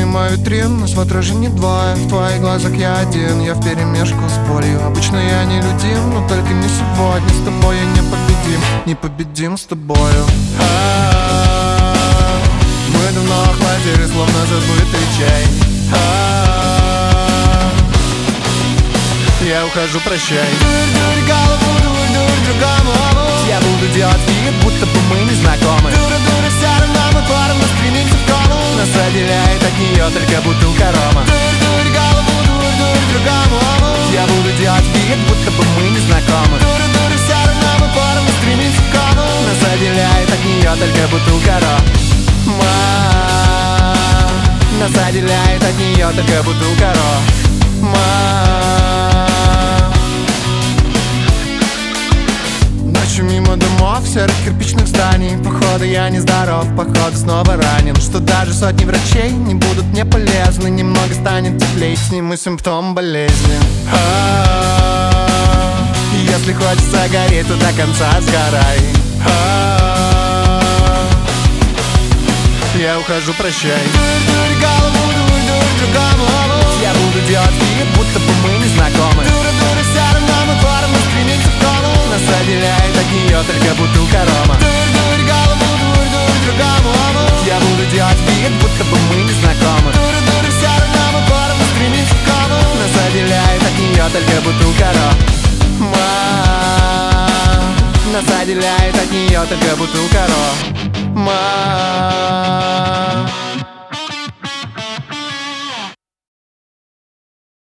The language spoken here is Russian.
мою витрину, смотрю же не двое. В твоих глазах я один, я вперемешку с болью. Обычно я не людим, но только не сегодня. С тобой я непобедим с тобою. Мы давно охладили, словно забытый чай. Я ухожу, прощай. Дурь голову, дурь другому. Я буду делать вид, будто бы мы не знакомы. Дура, все равно мы порвано стремимся в кому. Нас отделяет от нее только бутылка рома. Дурь голову, дурь другому. Я буду делать вид, будто бы мы не знакомы. Дура, все равно мы порвано стремимся в кому. Нас отделяет от нее только бутылка рома. Нас отделяет от нее только бутылка рома. Мимо домов, серых кирпичных зданий. Походу я нездоров, походу снова ранен. Что даже сотни врачей не будут мне полезны. Немного станет теплее, сниму симптом болезни. Если хочется гореть, то до конца сгорай. Я ухожу, прощай. Дурь голову, дурь другому. Я буду делать вид, будто бы мы не знакомы. Дура, все равно мы порвано стремимся в кому. Нас отделяет от нее только бутылка рома. Дурь голову, дурь другому. Я буду делать вид, будто бы мы не знакомы. Дура, все равно мы порвано стремимся в кому. Нас отделяет от нее только бутылка рома. Нас отделяет от нее только бутылка рома.